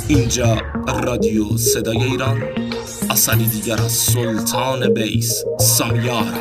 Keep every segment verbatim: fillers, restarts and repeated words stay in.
اینجا رادیو صدای ایران، اثری دیگر از سلطان بیس سامیار.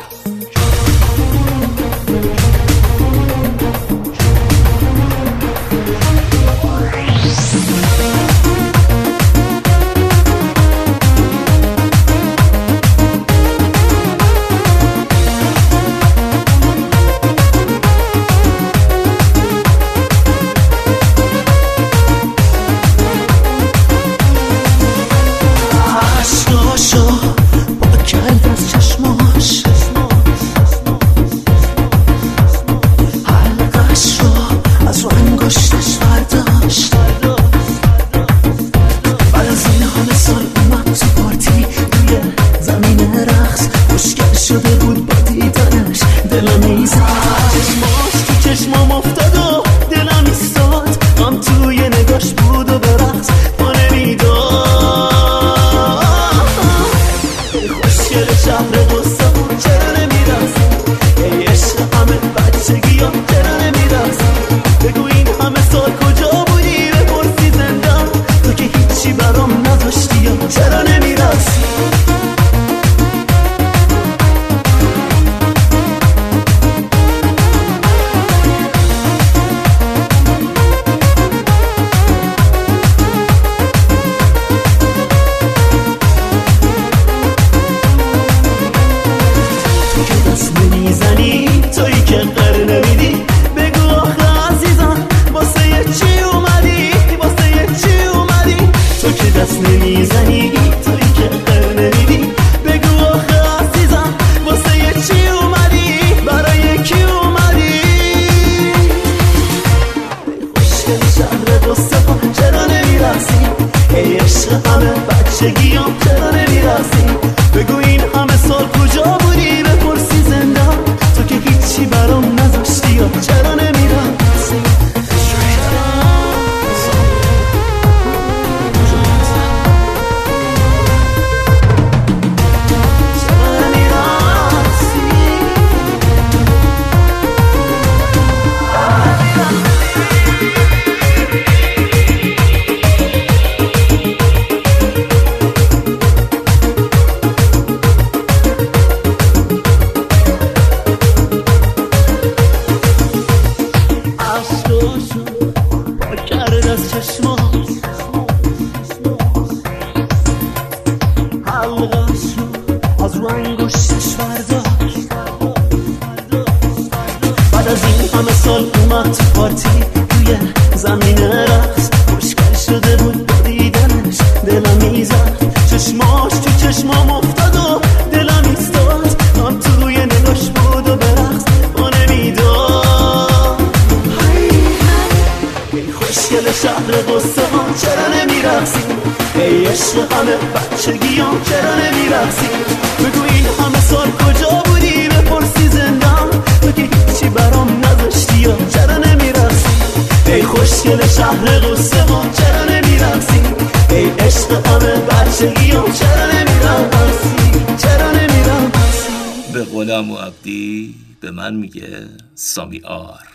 بعد از این همه سال اومد تو پارتی توی زمین رقص، خوشگل شده بود با دیدنش دلم میزد، چشماش تو چشمام افتاد و دلم ایستاد، هم توی نگاش بود و برقص با نمیداد. ای خوشگل شهر قصه ها چرا نمیرقصی؟ ای عشق همه بچگیام چرا نمیرقصی؟ بگو این همه سال کجا بودی بپرسی زندم، تو که هیچی برام نذاشتی یا چرا نمیرقصی؟ ای خوشگل شهر قصه ها چرا نمیرقصی؟ ای عشق همه بچگیام چرا نمیرقصی؟ چرا نمیرقصی؟ به غلام و عبدی به من میگه سامی آر.